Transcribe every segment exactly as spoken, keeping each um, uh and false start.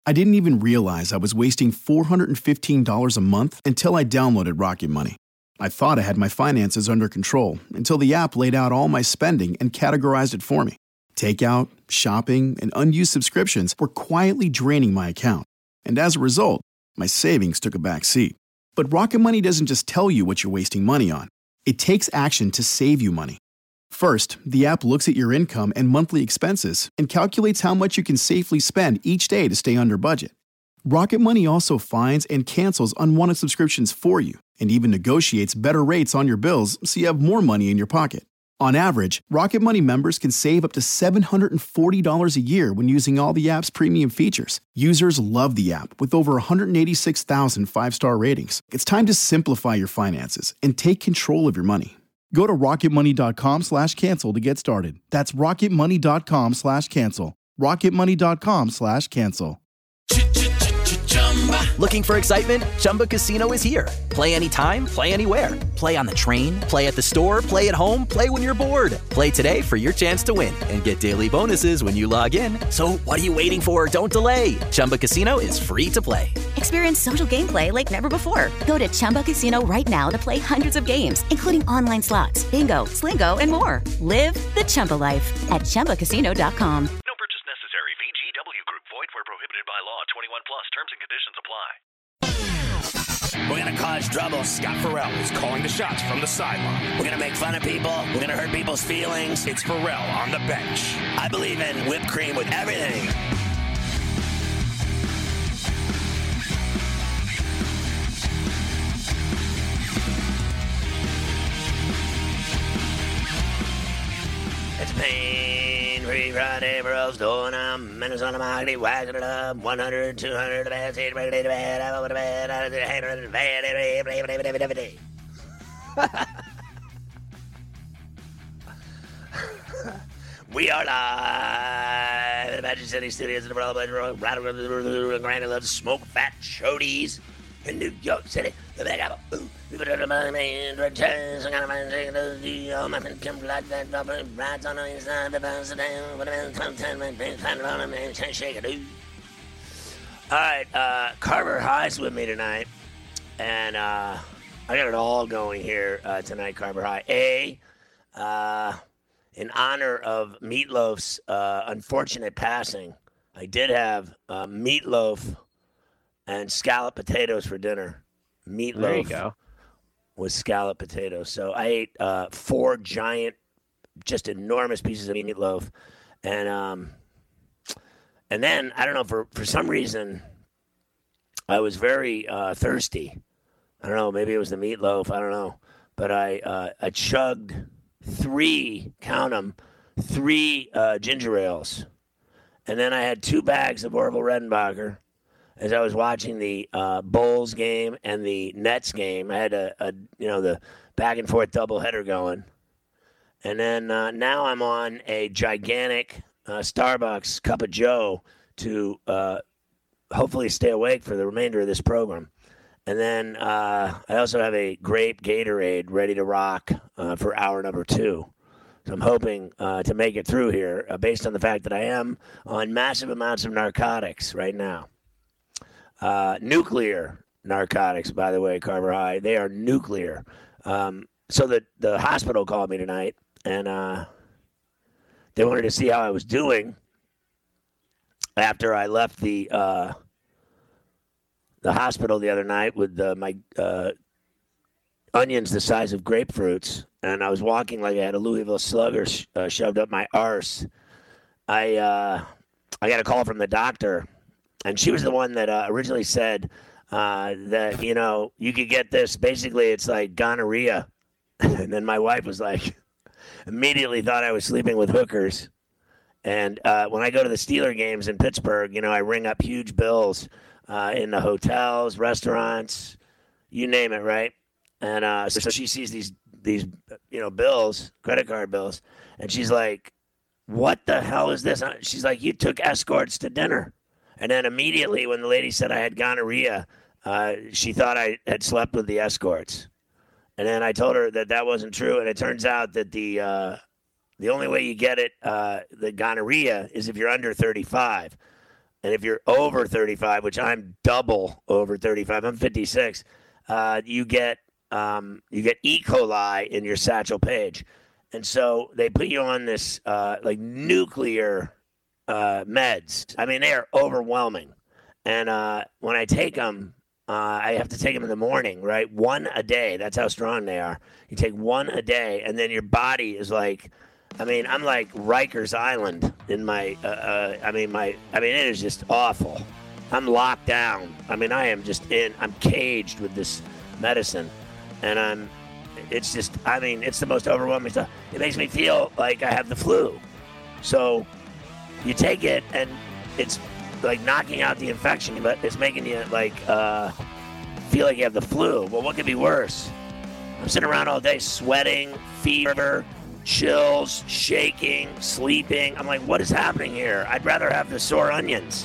I didn't even realize I was wasting four hundred fifteen dollars a month until I downloaded Rocket Money. I thought I had my finances under control until the app laid out all my spending and categorized it for me. Takeout, shopping, and unused subscriptions were quietly draining my account. And as a result, my savings took a back seat. But Rocket Money doesn't just tell you what you're wasting money on. It takes action to save you money. First, the app looks at your income and monthly expenses and calculates how much you can safely spend each day to stay under budget. Rocket Money also finds and cancels unwanted subscriptions for you and even negotiates better rates on your bills so you have more money in your pocket. On average, Rocket Money members can save up to seven hundred forty dollars a year when using all the app's premium features. Users love the app with over one hundred eighty-six thousand five-star ratings. It's time to simplify your finances and take control of your money. Go to rocketmoney.com slash cancel to get started. That's rocketmoney.com slash cancel. rocketmoney.com slash cancel. Looking for excitement? Chumba Casino is here. Play anytime, play anywhere. Play on the train, play at the store, play at home, play when you're bored. Play today for your chance to win and get daily bonuses when you log in. So what are you waiting for? Don't delay. Chumba Casino is free to play. Experience social gameplay like never before. Go to Chumba Casino right now to play hundreds of games, including online slots, bingo, Slingo, and more. Live the Chumba life at chumba casino dot com. No purchase necessary. V G W Group. Void where prohibited by law. twenty-one plus. Terms and conditions apply. We're going to cause trouble. Scott Farrell is calling the shots from the sideline. We're going to make fun of people. We're going to hurt people's feelings. It's Farrell on the bench. I believe in whipped cream with everything. It's a pain-free Friday, Burrow's doing I'm Minnesota Mighty, whacking it up, one hundred, two hundred, bad, bad, bad, bad, bad, We are live at the Magic City Studios in the Burrow Bedroom, right around the Granny Loves Smoke Fat Chodies in New York City. The Big Apple. Ooh, people don't mind me. Red chairs. I gotta mind taking those deal. My friend comes like that. Drop it. Rides on the inside. The bounce it down. What a man come ten man. Kind of on a man. Can't shake it, dude. All right. Uh, Carver High's with me tonight. And uh, I got it all going here uh, tonight, Carver High. A, uh, in honor of Meatloaf's uh, unfortunate passing, I did have uh, meatloaf and scalloped potatoes for dinner. Meatloaf there you go. with scalloped potatoes. So I ate uh, four giant, just enormous pieces of meatloaf. And um, and then, I don't know, for, for some reason, I was very uh, thirsty. I don't know, maybe it was the meatloaf, I don't know. But I, uh, I chugged three, count them, three uh, ginger ales. And then I had two bags of Orville Redenbacher. As I was watching the uh, Bulls game and the Nets game, I had a, a you know the back and forth doubleheader going, and then uh, now I'm on a gigantic uh, Starbucks cup of Joe to uh, hopefully stay awake for the remainder of this program, and then uh, I also have a grape Gatorade ready to rock uh, for hour number two. So I'm hoping uh, to make it through here, uh, based on the fact that I am on massive amounts of narcotics right now. Uh, nuclear narcotics, by the way, Carver High. They are nuclear. Um, so the, the hospital called me tonight, and uh, they wanted to see how I was doing after I left the uh, the hospital the other night with uh, my uh, onions the size of grapefruits, and I was walking like I had a Louisville Slugger sh- uh, shoved up my arse. I uh, I got a call from the doctor. And she was the one that uh, originally said uh, that, you know, you could get this. Basically, it's like gonorrhea. And then my wife was like, immediately thought I was sleeping with hookers. And uh, when I go to the Steeler games in Pittsburgh, you know, I ring up huge bills uh, in the hotels, restaurants, you name it, right? And uh, so she sees these, these, you know, bills, credit card bills. And she's like, what the hell is this? She's like, you took escorts to dinner. And then immediately when the lady said I had gonorrhea, uh, she thought I had slept with the escorts. And then I told her that that wasn't true. And it turns out that the uh, the only way you get it, uh, the gonorrhea, is if you're under thirty-five. And if you're over thirty-five, which I'm double over thirty-five, I'm fifty-six, uh, you get um, you get E. coli in your Satchel Paige. And so they put you on this uh, like nuclear uh, meds. I mean, they are overwhelming. And uh, when I take them, uh, I have to take them in the morning, right? One a day. That's how strong they are. You take one a day, and then your body is like, I mean, I'm like Rikers Island in my, uh, uh, I mean, my, I mean, it is just awful. I'm locked down. I mean, I am just in, I'm caged with this medicine. And I'm, it's just, I mean, it's the most overwhelming stuff. It makes me feel like I have the flu. So you take it, and it's like knocking out the infection, but it's making you like uh, feel like you have the flu. Well, what could be worse? I'm sitting around all day sweating, fever, chills, shaking, sleeping. I'm like, what is happening here? I'd rather have the sore onions.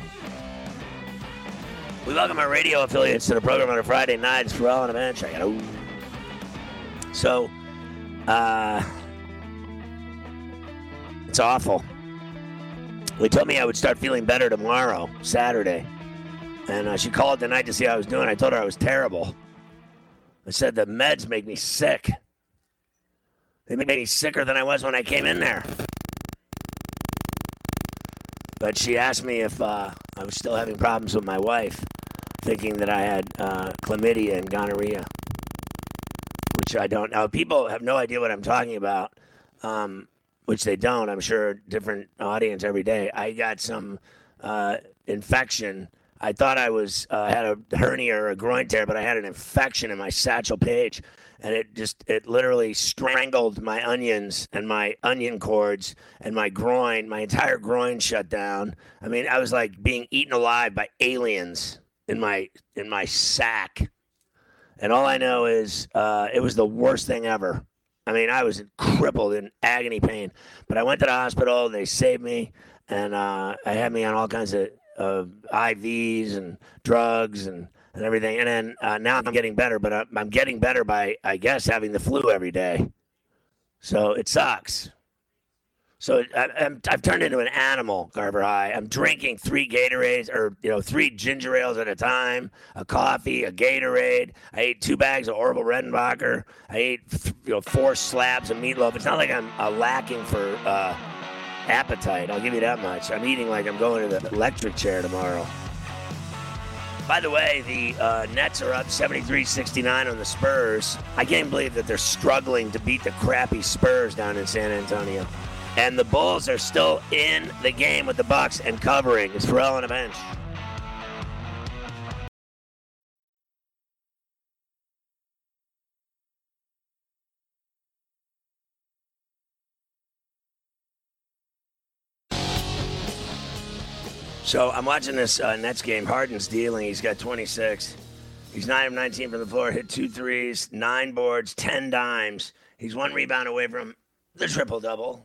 We welcome our radio affiliates to the program on a Friday night. It's Ferrall on the bench. I got ooh. So, uh, it's awful. They told me I would start feeling better tomorrow, Saturday. And uh, she called tonight to see how I was doing. I told her I was terrible. I said the meds make me sick. They make me sicker than I was when I came in there. But she asked me if uh, I was still having problems with my wife, thinking that I had uh, chlamydia and gonorrhea, which I don't know. People have no idea what I'm talking about. Um, Which they don't. I'm sure different audience every day. I got some uh, infection. I thought I was uh, had a hernia or a groin tear, but I had an infection in my Satchel Paige, and it just it literally strangled my onions and my onion cords and my groin. My entire groin shut down. I mean, I was like being eaten alive by aliens in my in my sack. And all I know is uh, it was the worst thing ever. I mean, I was crippled in agony pain, but I went to the hospital. They saved me, and uh, I had me on all kinds of uh, I Vs and drugs and, and everything. And then uh, now I'm getting better, but I'm, I'm getting better by, I guess, having the flu every day. So it sucks. So I, I'm, I've turned into an animal, Carver High. I'm drinking three Gatorades, or you know, three ginger ales at a time, a coffee, a Gatorade. I ate two bags of Orville Redenbacher. I ate you know four slabs of meatloaf. It's not like I'm uh, lacking for uh, appetite. I'll give you that much. I'm eating like I'm going to the electric chair tomorrow. By the way, the uh, Nets are up seventy-three sixty-nine on the Spurs. I can't believe that they're struggling to beat the crappy Spurs down in San Antonio. And the Bulls are still in the game with the Bucks and covering. It's Ferrall on the bench. So I'm watching this uh, Nets game. Harden's dealing. He's got twenty-six. He's nine of nineteen from the floor, hit two threes, nine boards, ten dimes. He's one rebound away from the triple-double.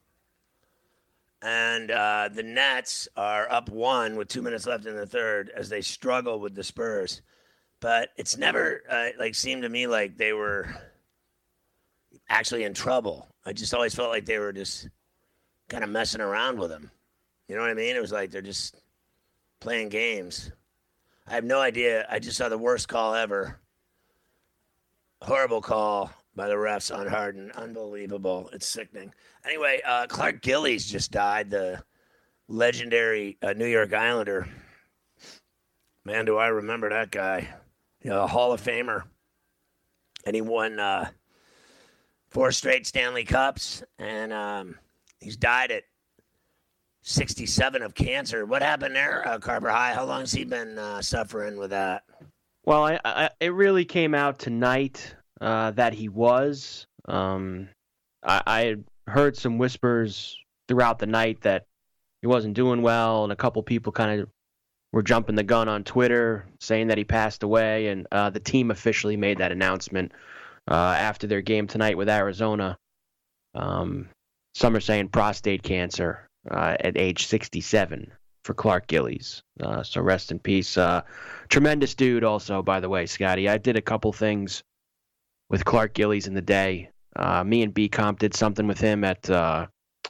And uh, the Nets are up one with two minutes left in the third as they struggle with the Spurs. But it's never uh, like seemed to me like they were actually in trouble. I just always felt like they were just kind of messing around with them. You know what I mean? It was like they're just playing games. I have no idea. I just saw the worst call ever. Horrible call by the refs on Harden. Unbelievable. It's sickening. Anyway, uh, Clark Gillies just died, the legendary uh, New York Islander. Man, do I remember that guy. You know, a Hall of Famer. And he won uh, four straight Stanley Cups. And um, he's died at sixty-seven of cancer. What happened there, uh, Carver High? How long has he been uh, suffering with that? Well, I, I, it really came out tonight uh, that he was. Um, I, I heard some whispers throughout the night that he wasn't doing well, and a couple people kind of were jumping the gun on Twitter saying that he passed away, and uh, the team officially made that announcement uh, after their game tonight with Arizona. Um, some are saying prostate cancer. Uh, at age sixty-seven for Clark Gillies. Uh, so rest in peace. Uh, tremendous dude also, by the way, Scotty. I did a couple things with Clark Gillies in the day. Uh, me and B-Comp did something with him at uh,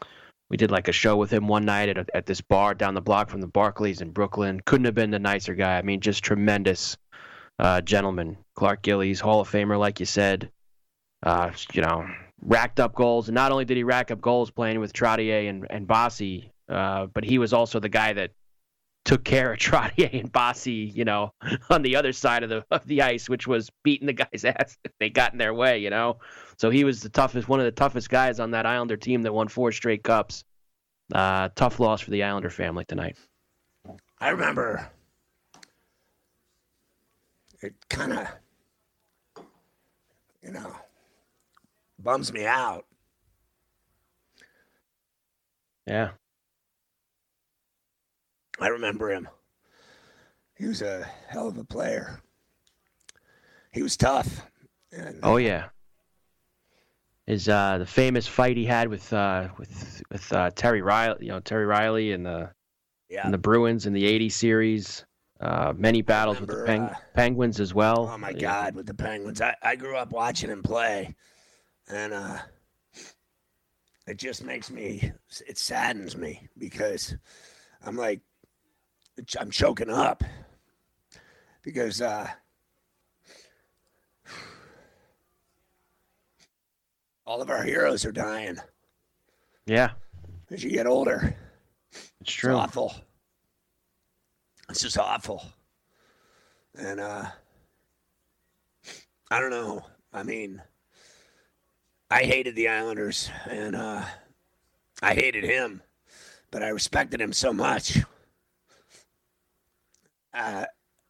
we did like a show with him one night at a, at this bar down the block from the Barclays in Brooklyn. Couldn't have been the nicer guy. I mean, just tremendous uh, gentleman. Clark Gillies, Hall of Famer, like you said. Uh, you know, racked up goals. And not only did he rack up goals playing with Trottier and, and Bassi, uh, but he was also the guy that took care of Trottier and Bassi, you know, on the other side of the of the ice, which was beating the guy's ass if they got in their way, you know. So he was the toughest, one of the toughest guys on that Islander team that won four straight cups. Uh, tough loss for the Islander family tonight. I remember it kind of, you know, bums me out. Yeah. I remember him. He was a hell of a player. He was tough. And, oh yeah. His uh, the famous fight he had with uh, with with uh, Terry Riley, you know Terry Riley and the yeah. and the Bruins in the eighty series. Uh, many battles remember, with the Peng- uh, Penguins as well. Oh my yeah. God, with the Penguins! I, I grew up watching him play, and uh, it just makes me it saddens me because I'm like. I'm choking up because uh, all of our heroes are dying. Yeah. As you get older. It's true. It's awful. It's just awful. And uh, I don't know. I mean, I hated the Islanders and uh, I hated him, but I respected him so much. Uh,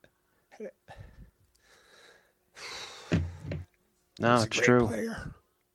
no, it's true. Player.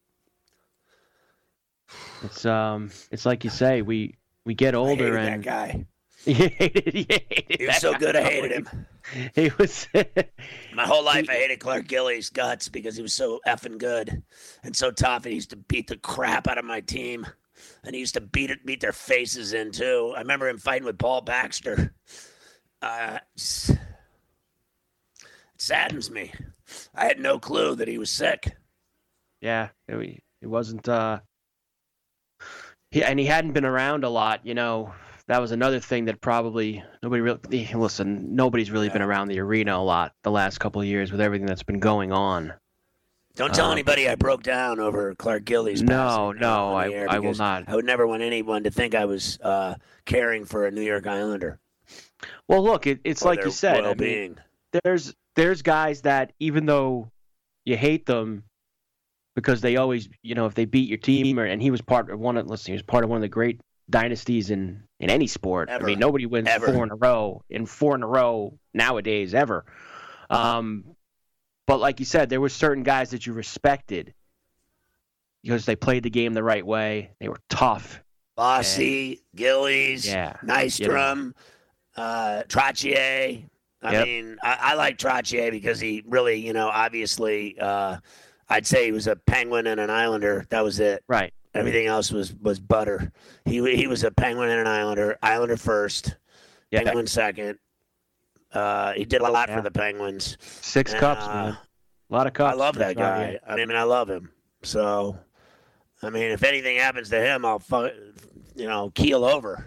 It's um, it's like you say, we we get older I hated and that guy. You hated, you hated he was so good, I hated him. He was. My whole life, I hated Clark Gillies' guts because he was so effing good and so tough. And he used to beat the crap out of my team, and he used to beat it, beat their faces in too. I remember him fighting with Paul Baxter. Uh, it saddens me. I had no clue that he was sick. Yeah, it, it wasn't. Uh, he and he hadn't been around a lot. You know, that was another thing that probably nobody really. Listen, nobody's really yeah. been around the arena a lot the last couple of years with everything that's been going on. Don't tell um, anybody I broke down over Clark Gillies. No, no, I, I will not. I would never want anyone to think I was uh, caring for a New York Islander. Well, look, it, it's like you said. I mean, there's there's guys that even though you hate them because they always, you know, if they beat your team, or, and he was part of one of, let's see, he was part of one of the great dynasties in, in any sport. Ever. I mean, nobody wins ever. four in a row in four in a row nowadays ever. Um, but like you said, there were certain guys that you respected because they played the game the right way. They were tough. Bassi, Gillies, yeah, Nystrom. You know. Uh, Trottier. I yep. mean, I, I like Trottier because he really, you know, obviously, uh, I'd say he was a Penguin and an Islander. That was it. Right. Everything else was, was butter. He he was a Penguin and an Islander. Islander first, yep. Penguin second. Uh, he did a lot yeah. for the Penguins. Six and, cups, uh, man. A lot of cups. I love that guy. I mean, I love him. So, I mean, if anything happens to him, I'll, you know, keel over.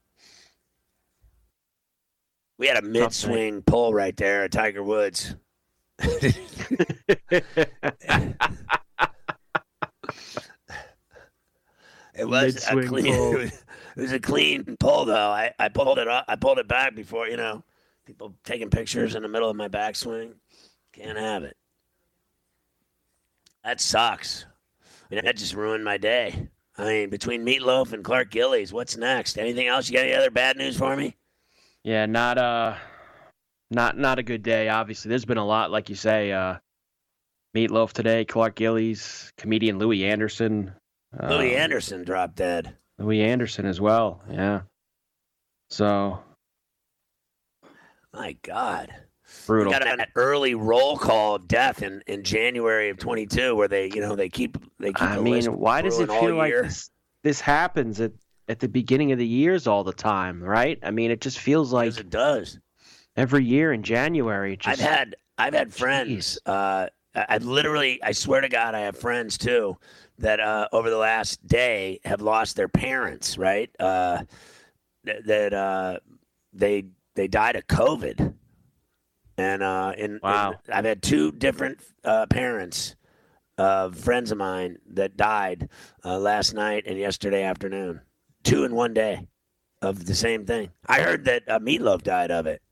We had a mid-swing pull right there at Tiger Woods. It was mid-swing a clean. Pull. It, was, it was a clean pull, though. I, I pulled it up. I pulled it back before, you know, people taking pictures in the middle of my backswing. Can't have it. That sucks. I mean, that just ruined my day. I mean, between Meatloaf and Clark Gillies, what's next? Anything else? You got any other bad news for me? Yeah, not uh not not a good day, obviously. There's been a lot, like you say, uh Meatloaf today, Clark Gillies, comedian Louis Anderson. Louis uh, Anderson dropped dead. Louis Anderson as well, yeah. So my God. Brutal. We got an early roll call of death in, in January of twenty-two where they, you know, they keep they keep I mean, why does it feel like this, this happens at at the beginning of the years all the time, right? I mean, it just feels like yes, it does. Every year in January. Just, I've had I've had friends. Uh, I've literally, I swear to God, I have friends too that uh, over the last day have lost their parents, right? Uh, th- that uh, they they died of COVID. And uh, in, wow. in, I've had two different uh, parents of friends of mine that died uh, last night and yesterday afternoon. Two in one day of the same thing. I heard that uh, Meatloaf died of it.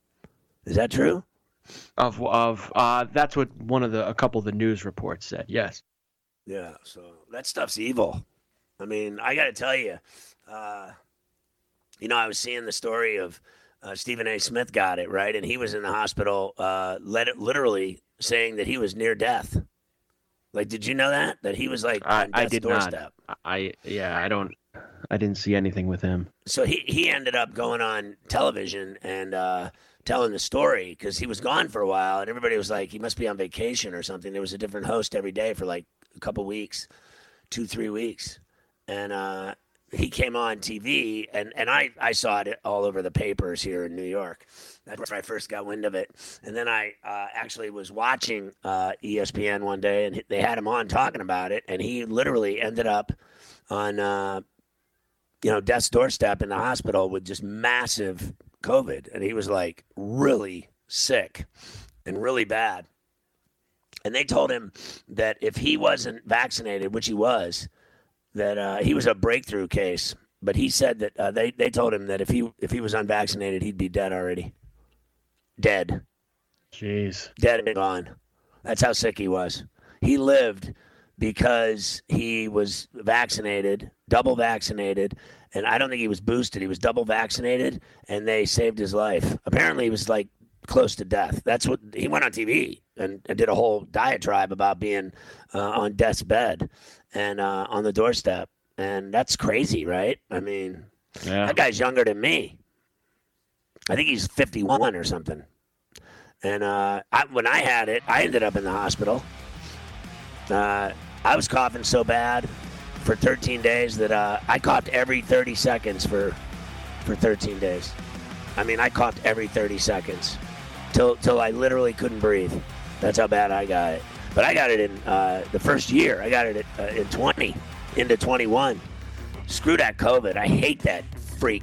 Is that true? Of of uh, that's what one of the a couple of the news reports said. Yes. Yeah. So that stuff's evil. I mean, I got to tell you, uh, you know, I was seeing the story of uh, Stephen A. Smith got it right, and he was in the hospital, uh, let it literally saying that he was near death. Like, did you know that that he was like I, on I death's did doorstep? not. I yeah, I don't. I didn't see anything with him. So he he ended up going on television and uh, telling the story because he was gone for a while, and everybody was like, he must be on vacation or something. There was a different host every day for like a couple weeks, two, three weeks. And uh, he came on T V, and, and I, I saw it all over the papers here in New York. That's where I first got wind of it. And then I uh, actually was watching uh, E S P N one day, and they had him on talking about it, and he literally ended up on, uh, you know, death's doorstep in the hospital with just massive COVID. And he was like really sick and really bad. And they told him that if he wasn't vaccinated, which he was, that uh, he was a breakthrough case. But he said that uh, they, they told him that if he if he was unvaccinated, he'd be dead already. Dead. Jeez. Dead and gone. That's how sick he was. He lived because he was vaccinated, double vaccinated, and I don't think he was boosted. He was double vaccinated, and they saved his life. Apparently, he was like close to death. That's what he went on T V and, and did a whole diatribe about being uh, on death's bed and uh, on the doorstep. And that's crazy, right? I mean, yeah. That guy's younger than me. I think he's fifty-one or something. And uh, I, when I had it, I ended up in the hospital. Uh, I was coughing so bad for thirteen days that uh, I coughed every thirty seconds for for thirteen days. I mean, I coughed every thirty seconds till till I literally couldn't breathe. That's how bad I got it. But I got it in uh, the first year. I got it at, uh, in twenty into twenty-one. Screw that COVID. I hate that freak.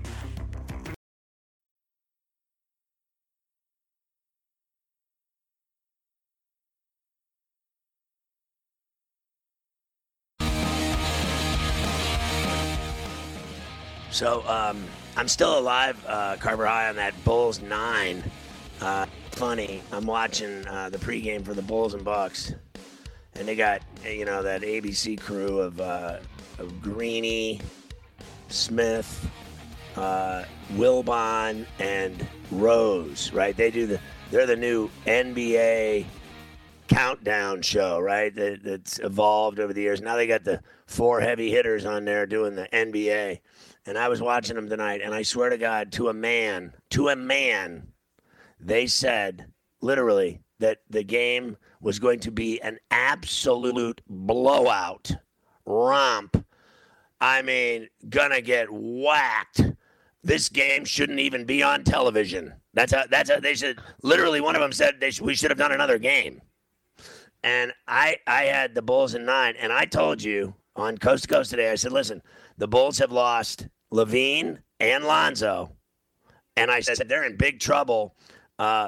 So um, I'm still alive, uh, Carver High, on that Bulls nine. Uh, funny, I'm watching uh, the pregame for the Bulls and Bucks, and they got, you know, that A B C crew of, uh, of Greeny, Smith, uh, Wilbon, and Rose, right? They do the, they're the new N B A countdown show, right? That, that's evolved over the years. Now they got the four heavy hitters on there doing the N B A. And I was watching them tonight, and I swear to God, to a man, to a man, they said, literally, that the game was going to be an absolute blowout, romp. I mean, gonna get whacked. This game shouldn't even be on television. That's how, that's how they said, literally, one of them said they sh- we should have done another game. And I, I had the Bulls in nine, and I told you on Coast to Coast today, I said, listen, the Bulls have lost LaVine and Lonzo, and I said they're in big trouble uh,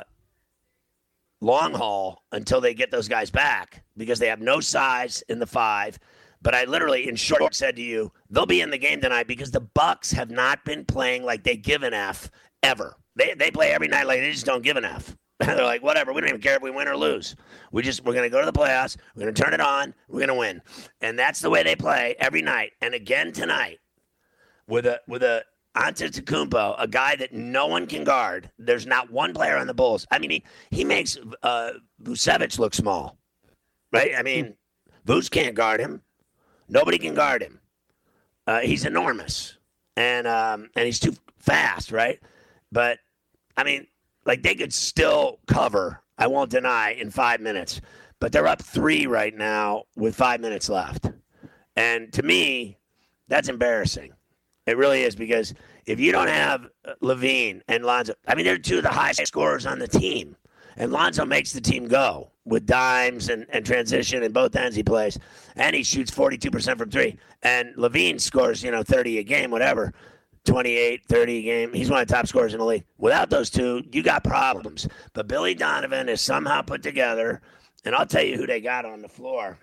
long haul until they get those guys back because they have no size in the five. But I literally, in short, said to you, they'll be in the game tonight because the Bucks have not been playing like they give an F ever. They they play every night like they just don't give an F. They're like, whatever, we don't even care if we win or lose. We just, we're going to go to the playoffs. We're going to turn it on. We're going to win. And that's the way they play every night. And again tonight with a, with a Antetokounmpo, a guy that no one can guard. There's not one player on the Bulls. I mean, he, he makes uh, Vucevic look small, right? I mean, Vuce can't guard him. Nobody can guard him. Uh, he's enormous. And, um, and he's too fast, right? But, I mean, like, they could still cover, I won't deny, in five minutes. But they're up three right now with five minutes left. And to me, that's embarrassing. It really is, because if you don't have LaVine and Lonzo, I mean, they're two of the highest scorers on the team. And Lonzo makes the team go with dimes and, and transition and both ends he plays. And he shoots forty-two percent from three. And Levine scores, you know, thirty a game, whatever. twenty-eight, thirty a game. He's one of the top scorers in the league. Without those two, you got problems. But Billy Donovan is somehow put together, and I'll tell you who they got on the floor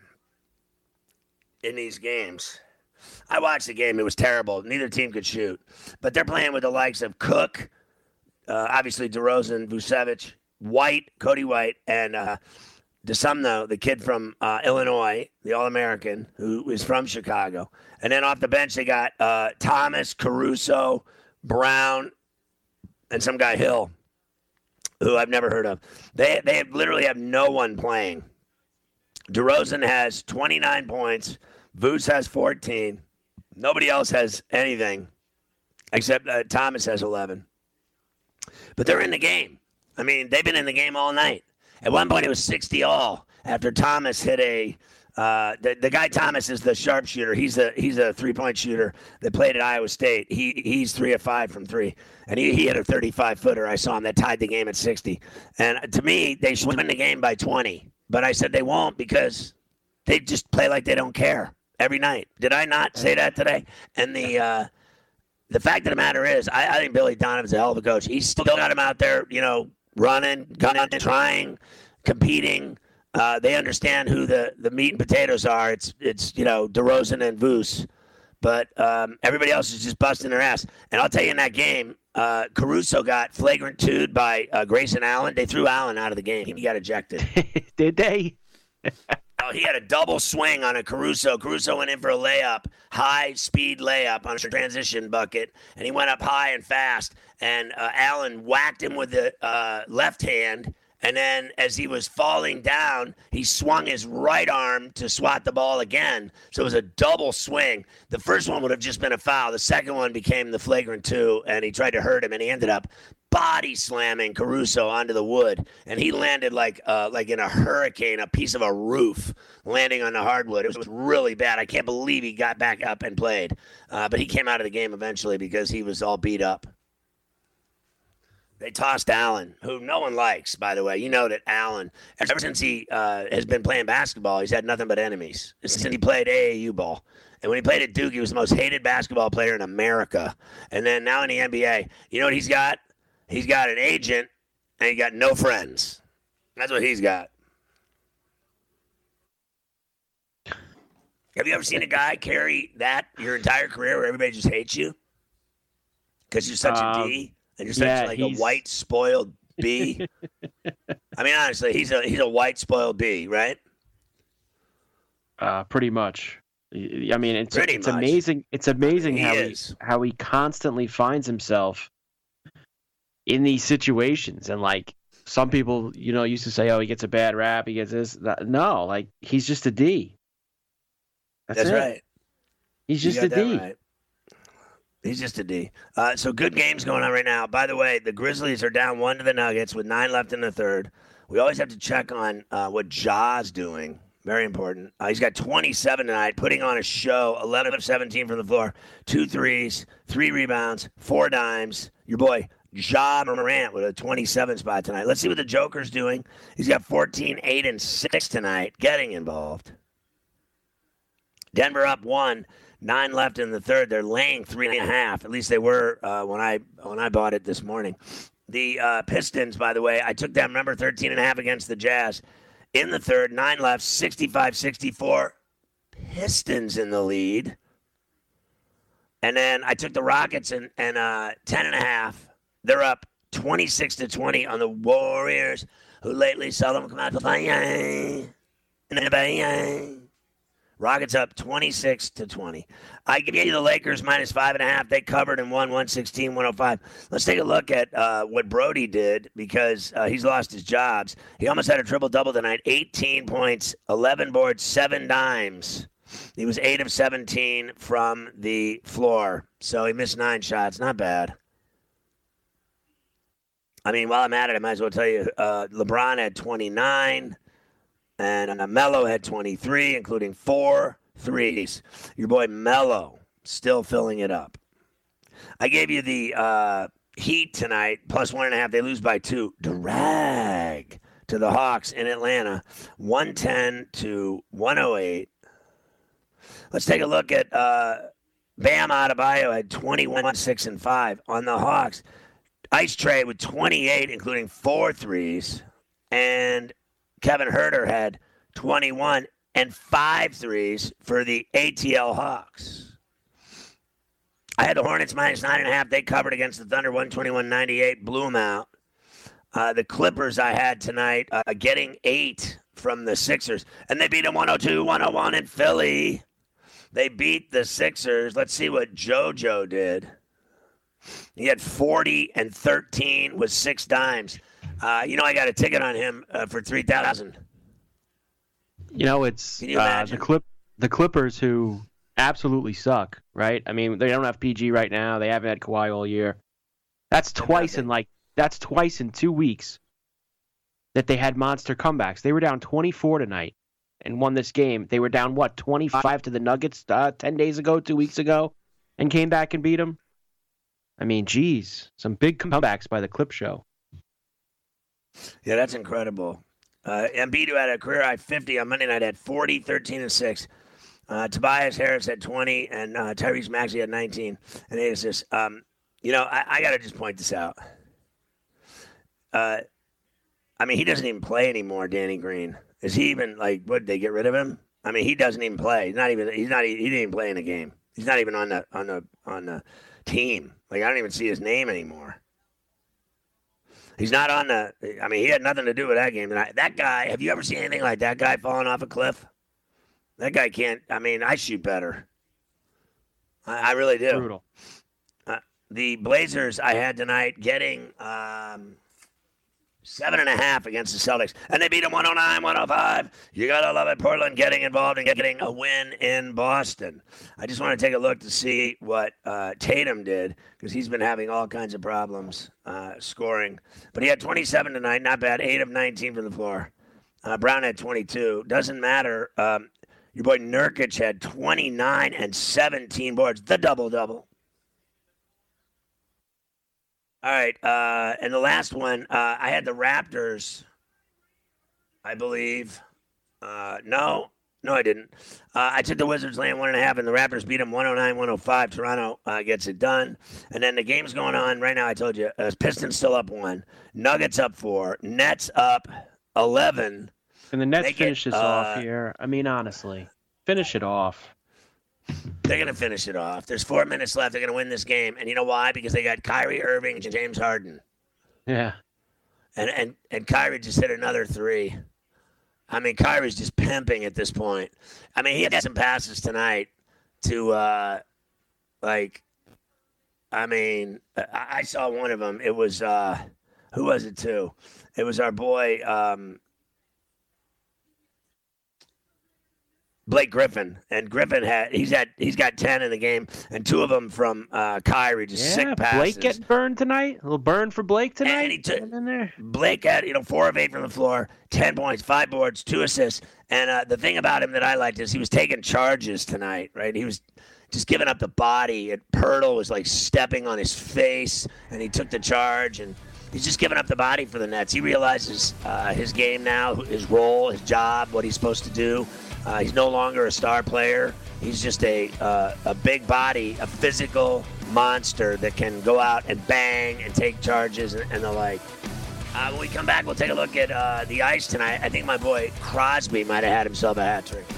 in these games. I watched the game. It was terrible. Neither team could shoot. But they're playing with the likes of Cook, uh, obviously DeRozan, Vucevic, White, Cody White, and uh, DeSumno, the kid from uh, Illinois, the All-American, who is from Chicago. And then off the bench, they got uh, Thomas, Caruso, Brown, and some guy, Hill, who I've never heard of. They they literally have no one playing. DeRozan has twenty-nine points. Vuce has fourteen. Nobody else has anything except uh, Thomas has eleven. But they're in the game. I mean, they've been in the game all night. At one point, it was sixty all after Thomas hit a uh, – the, the guy Thomas is the sharpshooter. He's a he's a three-point shooter that played at Iowa State. He He's three of five from three. And he, he hit a thirty-five-footer. I saw him that tied the game at sixty. And to me, they should win the game by twenty. But I said they won't because they just play like they don't care every night. Did I not say that today? And the uh, the fact of the matter is, I, I think Billy Donovan's a hell of a coach. He's still got him out there, you know, running, gunning, trying, competing. Uh, they understand who the, the meat and potatoes are. It's, it's you know, DeRozan and Vuce. But um, everybody else is just busting their ass. And I'll tell you in that game, uh, Caruso got flagrant two'd by uh, Grayson Allen. They threw Allen out of the game. He got ejected. Did they? Oh, he had a double swing on a Caruso. Caruso went in for a layup, high-speed layup on a transition bucket, and he went up high and fast. And uh, Allen whacked him with the uh, left hand, and then as he was falling down, he swung his right arm to swat the ball again. So it was a double swing. The first one would have just been a foul. The second one became the flagrant two, and he tried to hurt him, and he ended up body slamming Caruso onto the wood, and he landed like uh, like in a hurricane, a piece of a roof landing on the hardwood. It was really bad. I can't believe he got back up and played, uh, but he came out of the game eventually because he was all beat up. They tossed Allen, who no one likes, by the way. You know that Allen, ever since he uh, has been playing basketball, he's had nothing but enemies. Since he played A A U ball. And when he played at Duke, he was the most hated basketball player in America. And then now in the N B A, you know what he's got? He's got an agent, and he got no friends. That's what he's got. Have you ever seen a guy carry that your entire career where everybody just hates you? Because you're such um, a D, and you're such yeah, like a white, spoiled B? I mean, honestly, he's a he's a white, spoiled B, right? Uh, pretty much. I mean, it's pretty it's much. amazing. It's amazing he how is. he how he constantly finds himself in these situations. And like some people, you know, used to say, oh, he gets a bad rap, he gets this. That. No, like he's just a D. That's, That's it. right. He's just You a got that D. right. He's just a D. Uh, so good games going on right now. By the way, the Grizzlies are down one to the Nuggets with nine left in the third. We always have to check on uh, what Ja's doing. Very important. Uh, he's got twenty-seven tonight, putting on a show, eleven of seventeen from the floor, two threes, three rebounds, four dimes. Your boy, Ja Morant, with a twenty-seven spot tonight. Let's see what the Joker's doing. He's got fourteen, eight, and six tonight, getting involved. Denver up one, nine left in the third. They're laying three and a half. At least they were uh, when I when I bought it this morning. The uh, Pistons, by the way, I took them number thirteen and a half against the Jazz. In the third, nine left, sixty-five sixty-four. Pistons in the lead. And then I took the Rockets and, and uh, ten and a half. They're up twenty-six to twenty on the Warriors, who lately seldom come out to play. Rockets up twenty-six to twenty. I give you the Lakers minus five and a half. They covered and won one sixteen one oh five. Let's take a look at uh, what Brody did because uh, he's lost his jobs. He almost had a triple-double tonight. eighteen points, eleven boards, seven dimes. He was eight of seventeen from the floor. So he missed nine shots. Not bad. I mean, while I'm at it, I might as well tell you, uh, LeBron had twenty-nine. And uh, Melo had twenty-three, including four threes. Your boy Melo still filling it up. I gave you the uh, Heat tonight, plus one and a half. They lose by two. Drag to the Hawks in Atlanta, one ten to one oh eight. Let's take a look at uh, Bam Adebayo had twenty-one, six, and five on the Hawks. Ice Trey with twenty-eight, including four threes. And Kevin Huerter had twenty-one and five threes for the A T L Hawks. I had the Hornets minus nine and a half. They covered against the Thunder, one twenty-one ninety-eight. Blew them out. Uh, the Clippers I had tonight uh, getting eight from the Sixers. And they beat them one oh two, one oh one in Philly. They beat the Sixers. Let's see what JoJo did. He had forty and thirteen with six dimes. Uh, you know, I got a ticket on him uh, for three thousand dollars. You know, it's Can you uh, the clip the Clippers who absolutely suck, right? I mean, they don't have P G right now. They haven't had Kawhi all year. That's twice in like that's twice in two weeks that they had monster comebacks. They were down twenty-four tonight and won this game. They were down what twenty-five to the Nuggets uh, ten days ago, two weeks ago, and came back and beat them. I mean, geez, some big comebacks by the Clip Show. Yeah, that's incredible. Uh, Embiid, who had a career high fifty on Monday night, had forty, thirteen, and six. Uh, Tobias Harris had twenty, and uh, Tyrese Maxey had nineteen. And eight assists. Um, you know, I, I got to just point this out. Uh, I mean, he doesn't even play anymore, Danny Green. Is he even, like, what, did they get rid of him? I mean, he doesn't even play. He's not even, he's not, he didn't even play in a game. He's not even on the, on the, on the team. Like, I don't even see his name anymore. He's not on the – I mean, he had nothing to do with that game tonight. That guy – have you ever seen anything like that guy falling off a cliff? That guy can't – I mean, I shoot better. I, I really do. Brutal. Uh, the Blazers I had tonight getting um, seven and a half against the Celtics. And they beat them one oh nine, one oh five. You got to love it. Portland getting involved and getting a win in Boston. I just want to take a look to see what uh, Tatum did because he's been having all kinds of problems uh, scoring. But he had twenty-seven tonight. Not bad. eight of nineteen from the floor. Uh, Brown had twenty-two. Doesn't matter. Um, your boy Nurkic had twenty-nine and seventeen boards. The double-double. All right, uh, and the last one, uh, I had the Raptors, I believe. Uh, no, no, I didn't. Uh, I took the Wizards laying one and a half, and the Raptors beat them one oh nine, one oh five. Toronto uh, gets it done. And then the game's going on right now, I told you. Uh, Pistons still up one. Nuggets up four. Nets up eleven. And the Nets They finish get, this uh, off here. I mean, honestly, finish it off. They're going to finish it off. There's four minutes left. They're going to win this game. And you know why? Because they got Kyrie Irving and James Harden. Yeah. And and and Kyrie just hit another three. I mean, Kyrie's just pimping at this point. I mean, he had some passes tonight to, uh, like, I mean, I, I saw one of them. It was, uh, who was it to? It was our boy, um, Blake Griffin, and Griffin had he's had he's got ten in the game, and two of them from uh, Kyrie, just Yeah, sick passes. Blake getting burned tonight. A little burn for Blake tonight. And he took in there. Blake had you know four of eight from the floor, ten points, five boards, two assists, and uh, the thing about him that I liked is he was taking charges tonight. Right, he was just giving up the body, and Pirtle was like stepping on his face, and he took the charge, and he's just giving up the body for the Nets. He realizes uh, his game now, his role, his job, what he's supposed to do. Uh, he's no longer a star player. He's just a uh, a big body, a physical monster that can go out and bang and take charges and, and the like. Uh, when we come back, we'll take a look at uh, the ice tonight. I think my boy Crosby might have had himself a hat trick.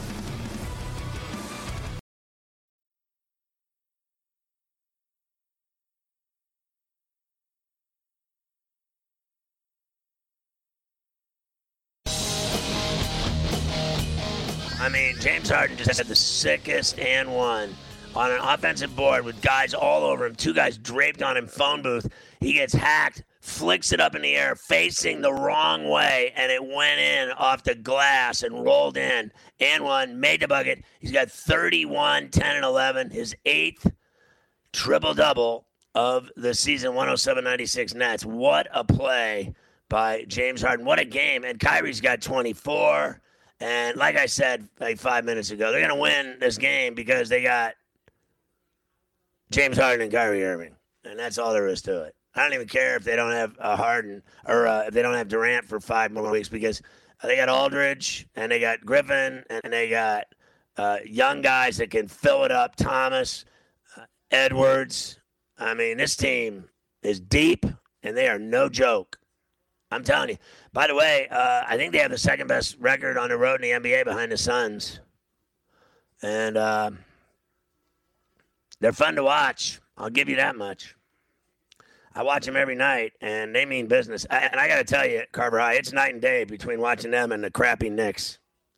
I mean, James Harden just had the sickest and one on an offensive board with guys all over him, two guys draped on him, phone booth. He gets hacked, flicks it up in the air, facing the wrong way, and it went in off the glass and rolled in. And one, made the bucket. He's got thirty-one, ten, and eleven, his eighth triple-double of the season, one oh seven ninety-six Nets. What a play by James Harden. What a game. And Kyrie's got twenty-four. And like I said like five minutes ago, they're going to win this game because they got James Harden and Kyrie Irving. And that's all there is to it. I don't even care if they don't have uh, Harden or uh, if they don't have Durant for five more weeks because they got Aldridge and they got Griffin and they got uh, young guys that can fill it up. Thomas, uh, Edwards. I mean, this team is deep and they are no joke. I'm telling you. By the way, uh, I think they have the second best record on the road in the N B A behind the Suns. And uh, they're fun to watch. I'll give you that much. I watch them every night, and they mean business. I, and I got to tell you, Carver High, it's night and day between watching them and the crappy Knicks.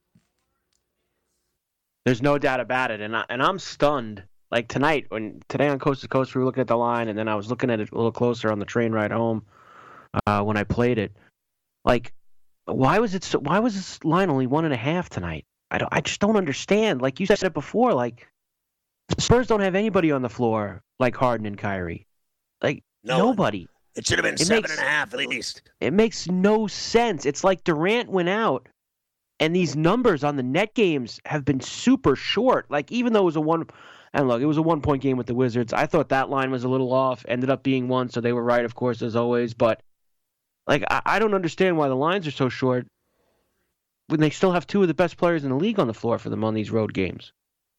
There's no doubt about it, and I, and I'm stunned. Like tonight, when today on Coast to Coast, we were looking at the line, and then I was looking at it a little closer on the train ride home uh, when I played it. Like, why was it? So, why was this line only one and a half tonight? I don't. I just don't understand. Like you said it before, like the Spurs don't have anybody on the floor like Harden and Kyrie. Like. No, nobody. It should have been it seven makes, and a half at least. It makes no sense. It's like Durant went out, and these numbers on the net games have been super short. Like even though it was a one, and look, it was a one-point game with the Wizards. I thought that line was a little off. Ended up being one, so they were right, of course, as always. But like I, I don't understand why the lines are so short when they still have two of the best players in the league on the floor for them on these road games.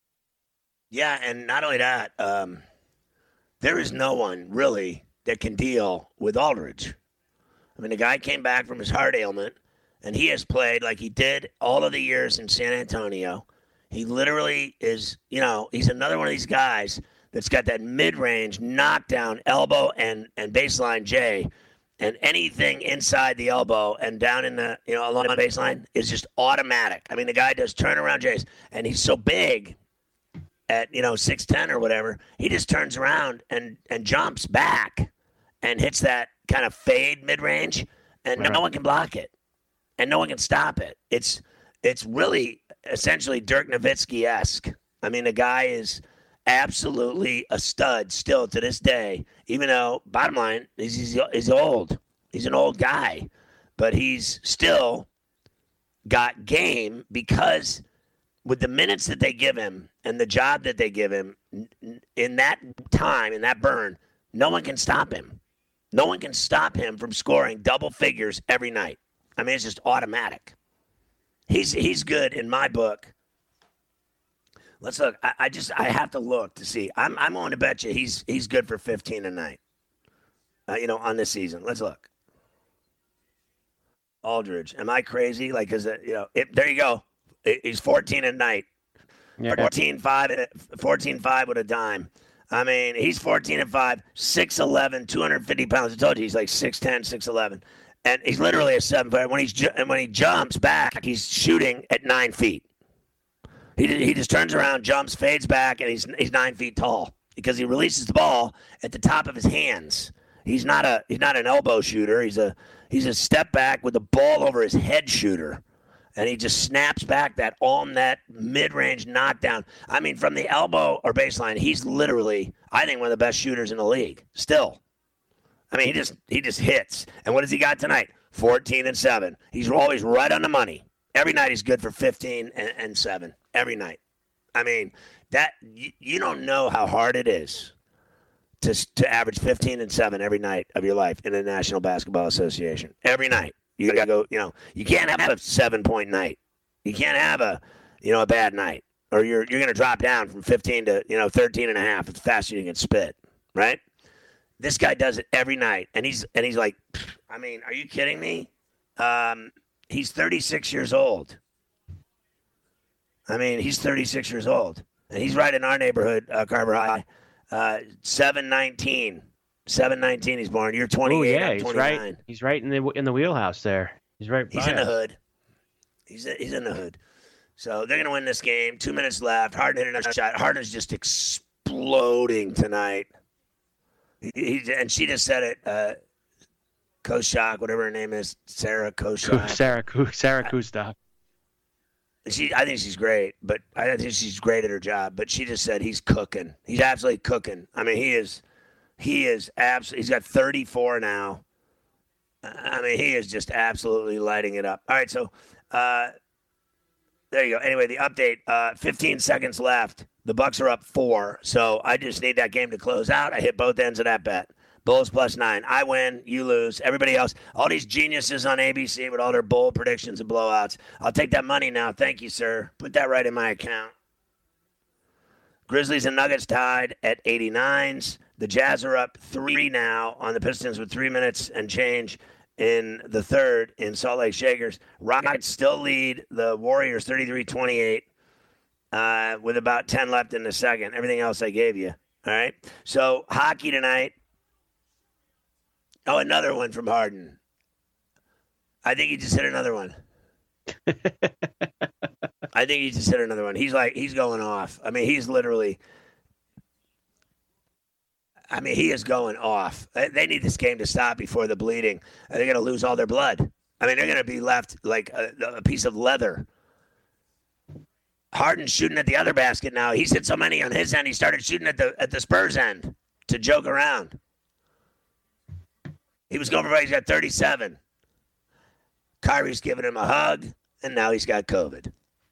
Yeah, and not only that, um, there is no one really that can deal with Aldridge. I mean, the guy came back from his heart ailment, and he has played like he did all of the years in San Antonio. He literally is, you know, he's another one of these guys that's got that mid-range knockdown elbow and, and baseline J, and anything inside the elbow and down in the, you know, along the baseline is just automatic. I mean, the guy does turnaround J's, and he's so big at, you know, six ten or whatever, he just turns around and, and jumps back and hits that kind of fade mid-range, and right. no one can block it, and no one can stop it. It's it's really essentially Dirk Nowitzki-esque. I mean, the guy is absolutely a stud still to this day, even though, bottom line, he's, he's, he's old. He's an old guy, but he's still got game because with the minutes that they give him and the job that they give him in that time, in that burn, no one can stop him. No one can stop him from scoring double figures every night. I mean, it's just automatic. He's he's good in my book. Let's look. I, I just I have to look to see. I'm I'm going to bet you he's he's good for fifteen a night. Uh, you know, on this season. Let's look. Aldridge. Am I crazy? Like, is it, you know? It, there you go. It, he's fourteen a night. Yeah. fourteen five fourteen five with a dime. I mean, he's fourteen and five, six eleven, two hundred fifty pounds. I told you he's like six ten, six eleven. And he's literally a seven foot. When he's ju- and when he jumps back, he's shooting at nine feet. He he just turns around, jumps, fades back, and he's he's nine feet tall because he releases the ball at the top of his hands. He's not a he's not an elbow shooter. He's a he's a step back with the ball over his head shooter. And he just snaps back that on that mid-range knockdown. I mean, from the elbow or baseline, he's literally, I think, one of the best shooters in the league. Still. I mean, he just he just hits. And what has he got tonight? fourteen and seven. He's always right on the money. Every night he's good for fifteen and, and seven. Every night. I mean, that you, you don't know how hard it is to to average fifteen and seven every night of your life in the National Basketball Association. Every night. You gotta go, you know, you can't have a seven point night. You can't have a, you know, a bad night. Or you're you're gonna drop down from fifteen to, you know, thirteen and a half as fast as you can spit. Right? This guy does it every night. And he's and he's like, I mean, are you kidding me? Um, he's thirty-six years old. I mean, he's thirty-six years old. And he's right in our neighborhood, uh, Carver High. Uh, seven nineteen. seven nineteen he's born. You're twenty-eight. Oh, yeah, I'm he's right. He's right in the in the wheelhouse there. He's right. He's in the hood. He's he's in the hood. So they're gonna win this game. Two minutes left. Harden hit another shot. Harden's just exploding tonight. He, he and she just said it. Uh, Koshak, whatever her name is, Sarah Koshak. Sarah Sarah Kustok. She, I think she's great, but I think she's great at her job. But she just said he's cooking. He's absolutely cooking. I mean, he is. He is absolutely, he's got thirty-four now. I mean, he is just absolutely lighting it up. All right, so uh, there you go. Anyway, the update, uh, fifteen seconds left. The Bucks are up four, so I just need that game to close out. I hit both ends of that bet. Bulls plus nine. I win, you lose. Everybody else, all these geniuses on A B C with all their bold predictions and blowouts. I'll take that money now. Thank you, sir. Put that right in my account. Grizzlies and Nuggets tied at eighty-nines. The Jazz are up three now on the Pistons with three minutes and change in the third in Salt Lake Shakers. Rockets still lead the Warriors thirty-three twenty-eight uh, with about ten left in the second. Everything else I gave you. All right. So hockey tonight. Oh, another one from Harden. I think he just hit another one. I think he just hit another one. He's like, he's going off. I mean, he's literally, I mean, he is going off. They need this game to stop before the bleeding. They're going to lose all their blood. I mean, they're going to be left like a, a piece of leather. Harden's shooting at the other basket now. He's hit so many on his end, he started shooting at the at the Spurs end to joke around. He was going for, he's got thirty-seven. Kyrie's giving him a hug, and now he's got COVID.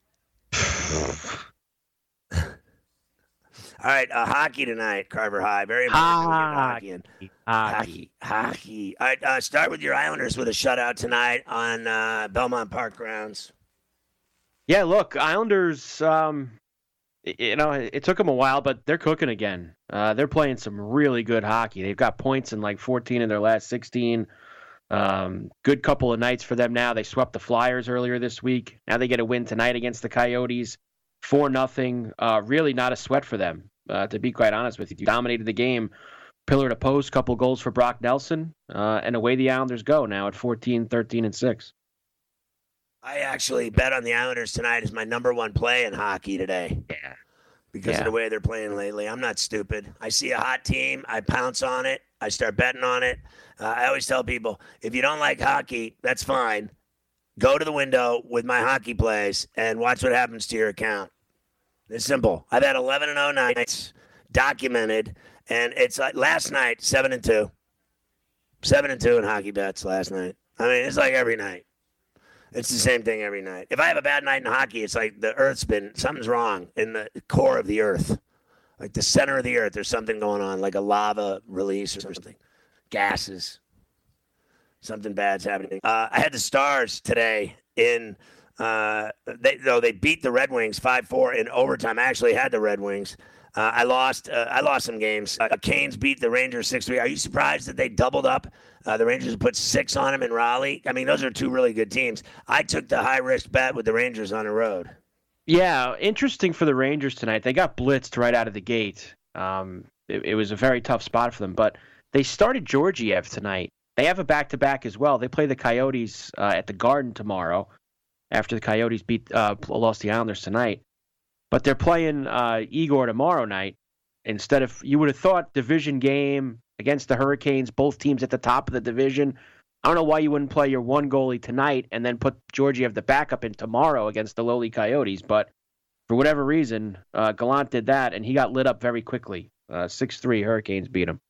All right, uh, hockey tonight, Carver High. Very important. Hockey. Hockey. Hockey. Hockey. All right, uh, start with your Islanders with a shutout tonight on uh, Belmont Park grounds. Yeah, look, Islanders, um, you know, it took them a while, but they're cooking again. Uh, they're playing some really good hockey. They've got points in like fourteen in their last sixteen. Um, good couple of nights for them now. They swept the Flyers earlier this week. Now they get a win tonight against the Coyotes. four nothing. Uh, really not a sweat for them, uh, to be quite honest with you. You dominated the game, pillar to post, couple goals for Brock Nelson, uh, and away the Islanders go now at fourteen, thirteen, and six. I actually bet on the Islanders tonight as my number one play in hockey today. Yeah. Because yeah. of the way they're playing lately. I'm not stupid. I see a hot team. I pounce on it. I start betting on it. Uh, I always tell people, if you don't like hockey, that's fine. Go to the window with my hockey plays and watch what happens to your account. It's simple. I've had eleven and oh nights documented, and it's like last night, seven and two. seven and two in hockey bets last night. I mean, it's like every night. It's the same thing every night. If I have a bad night in hockey, it's like the Earth's been, something's wrong in the core of the Earth. Like the center of the Earth, there's something going on, like a lava release or something. Gases. Something bad's happening. Uh, I had the Stars today in, uh, they, no, they beat the Red Wings five four in overtime. I actually had the Red Wings. Uh, I lost uh, I lost some games. Uh, Canes beat the Rangers six three. Are you surprised that they doubled up? Uh, the Rangers put six on them in Raleigh. I mean, those are two really good teams. I took the high-risk bet with the Rangers on the road. Yeah, interesting for the Rangers tonight. They got blitzed right out of the gate. Um, it, it was a very tough spot for them. But they started Georgiev tonight. They have a back-to-back as well. They play the Coyotes uh, at the Garden tomorrow after the Coyotes beat uh, lost the Islanders tonight. But they're playing uh, Igor tomorrow night instead of, you would have thought, division game against the Hurricanes, both teams at the top of the division. I don't know why you wouldn't play your one goalie tonight and then put Georgiev the backup in tomorrow against the lowly Coyotes. But for whatever reason, uh, Gallant did that, and he got lit up very quickly. Uh, six three, Hurricanes beat him.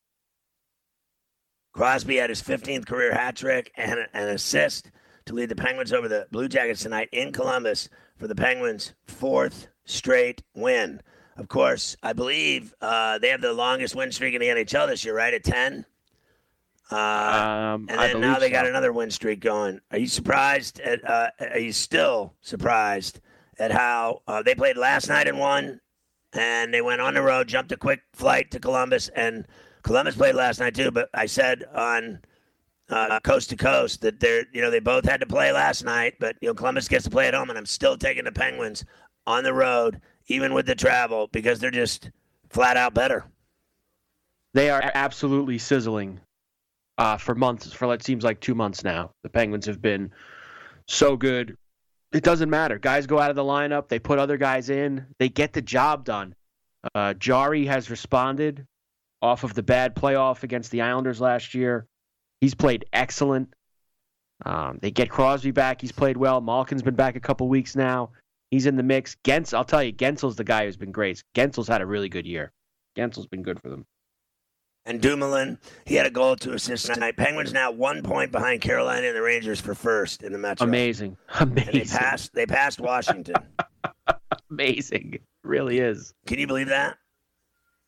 Crosby had his fifteenth career hat trick and an assist to lead the Penguins over the Blue Jackets tonight in Columbus for the Penguins' fourth straight win. Of course, I believe uh, they have the longest win streak in the N H L this year, right, at ten? Uh, um, and I then now they so. got another win streak going. Are you surprised? At, uh, are you still surprised at how uh, they played last night and won, and they went on the road, jumped a quick flight to Columbus, and Columbus played last night too, but I said on uh, Coast to Coast that they're, you know, they both had to play last night, but you know, Columbus gets to play at home, and I'm still taking the Penguins on the road, even with the travel, because they're just flat out better. They are absolutely sizzling uh, for months, for it seems like two months now. The Penguins have been so good. It doesn't matter. Guys go out of the lineup. They put other guys in. They get the job done. Uh, Jari has responded off of the bad playoff against the Islanders last year. He's played excellent. Um, they get Crosby back. He's played well. Malkin's been back a couple weeks now. He's in the mix. Gens, I'll tell you, Gensel's the guy who's been great. Gensel's had a really good year. Gensel's been good for them. And Dumoulin, he had a goal, two assists tonight. Penguins now one point behind Carolina and the Rangers for first in the Metro. Amazing. Amazing. And they passed, they passed Washington. Amazing. It really is. Can you believe that?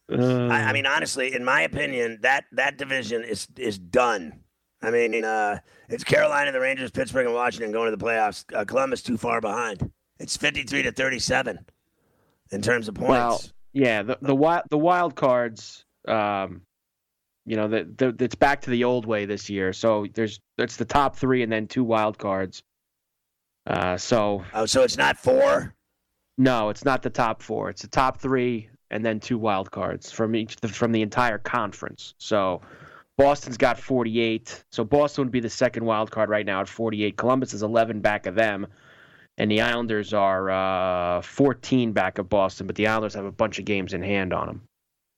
Uh, I, I mean, honestly, in my opinion, that that division is is done. I mean, uh, it's Carolina, the Rangers, Pittsburgh, and Washington going to the playoffs. Uh, Columbus too far behind. It's fifty-three to thirty-seven in terms of points. Well, yeah, the the wild the wild cards. Um, you know, the, the, it's back to the old way this year. So there's it's the top three and then two wild cards. Uh, so oh, so it's not four? No, it's not the top four. It's the top three and then two wild cards from each from the entire conference. So Boston's got forty-eight. So Boston would be the second wild card right now at forty-eight. Columbus is eleven back of them. And the Islanders are uh, fourteen back of Boston, but the Islanders have a bunch of games in hand on them.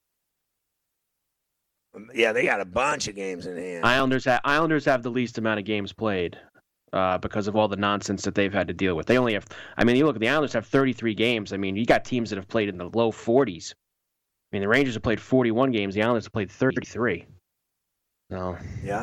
Yeah, they got a bunch of games in hand. Islanders have, Islanders have the least amount of games played uh, because of all the nonsense that they've had to deal with. They only have, I mean, you look at the Islanders have thirty-three games. I mean, you got teams that have played in the low forties. I mean, the Rangers have played forty-one games. The Islanders have played thirty-three. So. Yeah.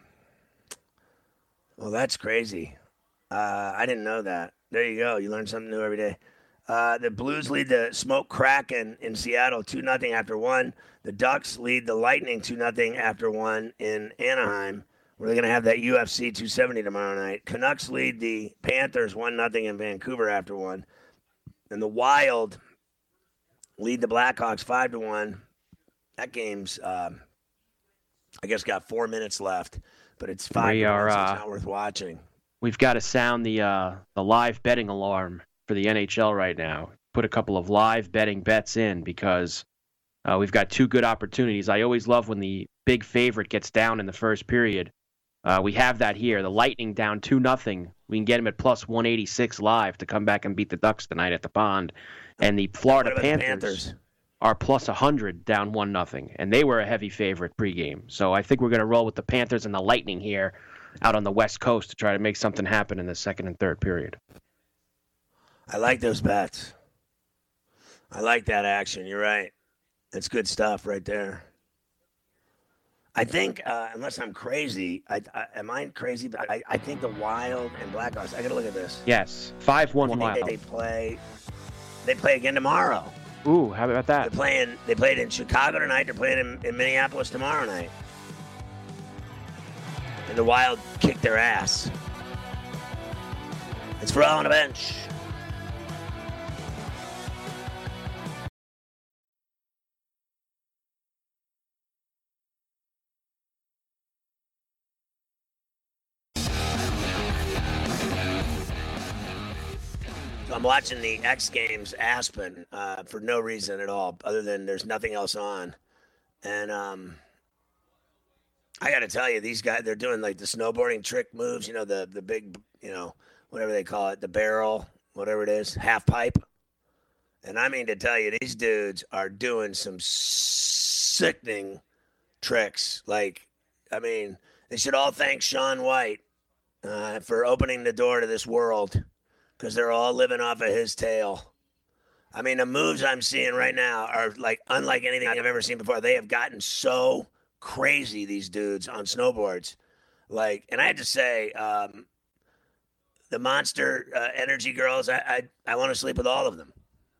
Well, that's crazy. Uh, I didn't know that. There you go. You learn something new every day. Uh, the Blues lead the Smoke Kraken in Seattle two nothing after one. The Ducks lead the Lightning two nothing after one in Anaheim, where they're going to have that U F C two seventy tomorrow night. Canucks lead the Panthers one nothing in Vancouver after one. And the Wild lead the Blackhawks five to one. That game's, uh, I guess, got four minutes left, but it's five we to are, one, so uh, it's not worth watching. We've got to sound the uh, the live betting alarm for the N H L right now. Put a couple of live betting bets in because uh, we've got two good opportunities. I always love when the big favorite gets down in the first period. Uh, we have that here. The Lightning down two nothing. We can get them at plus one eighty-six live to come back and beat the Ducks tonight at the Pond. And the Florida Panthers, the Panthers are plus one hundred down one nothing. And they were a heavy favorite pregame. So I think we're going to roll with the Panthers and the Lightning here out on the West Coast to try to make something happen in the second and third period. I like those bets. I like that action. You're right. That's good stuff right there. I think, uh, unless I'm crazy, I, I, am I crazy? But I, I think the Wild and Blackhawks, I got to look at this. Yes, five one Wild. They play, they play again tomorrow. Ooh, how about that? They're playing, they played in Chicago tonight. They're playing in, in Minneapolis tomorrow night. And the Wild kicked their ass. It's Ferrall on the bench. So I'm watching the X Games Aspen uh, for no reason at all, other than there's nothing else on. And um, I got to tell you, these guys, they're doing like the snowboarding trick moves, you know, the the big, you know, whatever they call it, the barrel, whatever it is, half pipe. And I mean to tell you, these dudes are doing some sickening tricks. Like, I mean, they should all thank Shaun White uh, for opening the door to this world, because they're all living off of his tail. I mean, the moves I'm seeing right now are like unlike anything I've ever seen before. They have gotten so crazy, these dudes on snowboards. Like, and I had to say, um, the Monster uh, Energy girls, I I, I want to sleep with all of them.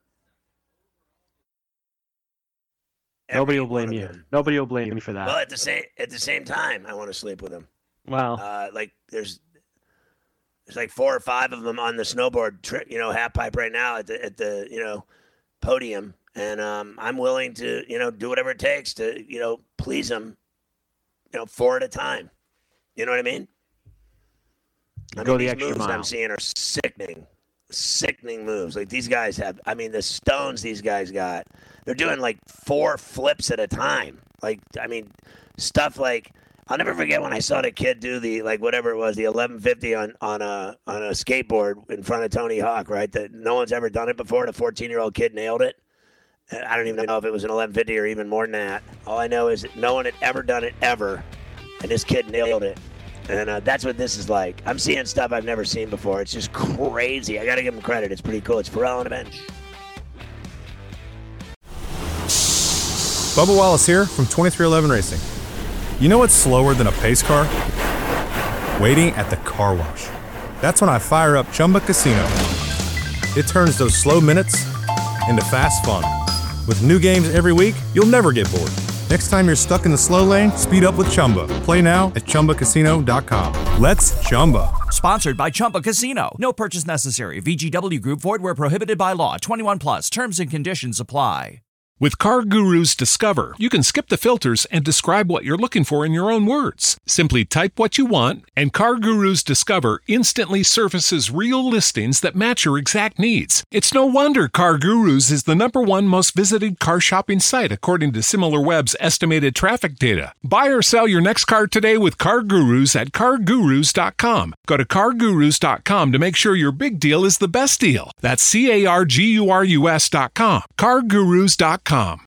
Nobody Every will blame you. them. Nobody will blame you for that. Well, at the same at the same time, I want to sleep with them. Wow. Uh, like there's there's like four or five of them on the snowboard, tri- you know, half pipe right now at the at the you know podium, and um, I'm willing to you know do whatever it takes to you know please them, you know, four at a time. You know what I mean? I Go mean, the these extra moves mile. I'm seeing are sickening, sickening moves. Like these guys have. I mean, the stones these guys got. They're doing like four flips at a time. Like, I mean, stuff like I'll never forget when I saw the kid do the like whatever it was, the eleven fifty on on a on a skateboard in front of Tony Hawk. Right, that no one's ever done it before. The fourteen year old kid nailed it. I don't even know if it was an eleven fifty or even more than that. All I know is that no one had ever done it ever, and this kid nailed it. And uh, that's what this is like. I'm seeing stuff I've never seen before. It's just crazy. I got to give him credit. It's pretty cool. It's Ferrall on the bench. Bubba Wallace here from twenty-three eleven Racing. You know what's slower than a pace car? Waiting at the car wash. That's when I fire up Chumba Casino. It turns those slow minutes into fast fun. With new games every week, you'll never get bored. Next time you're stuck in the slow lane, speed up with Chumba. Play now at Chumba Casino dot com. Let's Chumba. Sponsored by Chumba Casino. No purchase necessary. V G W Group. Void where prohibited by law. twenty-one plus. Terms and conditions apply. With CarGurus Discover, you can skip the filters and describe what you're looking for in your own words. Simply type what you want, and CarGurus Discover instantly surfaces real listings that match your exact needs. It's no wonder CarGurus is the number one most visited car shopping site according to SimilarWeb's estimated traffic data. Buy or sell your next car today with CarGurus at car gurus dot com. Go to car gurus dot com to make sure your big deal is the best deal. That's C A R G U R U S dot com. car gurus dot com.